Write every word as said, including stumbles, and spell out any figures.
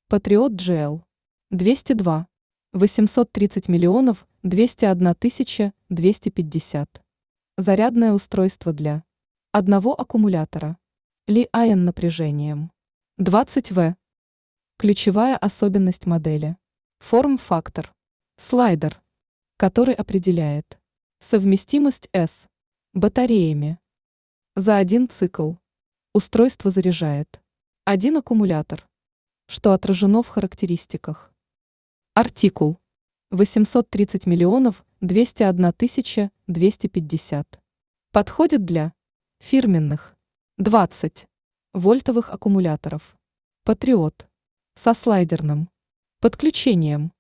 Patriot джи эл двести два, восемьсот тридцать миллионов двести одна тысяча двести пятьдесят. Зарядное устройство для одного аккумулятора. Ли-айон напряжением двадцать ватт. Ключевая особенность модели. Форм-фактор. Слайдер, который определяет совместимость с батареями. За один цикл устройство заряжает один аккумулятор, что отражено в характеристиках. Артикул восемьсот тридцать миллионов двести одна тысяча двести пятьдесят. Подходит для фирменных двадцать вольтовых аккумуляторов. Patriot со слайдерным подключением.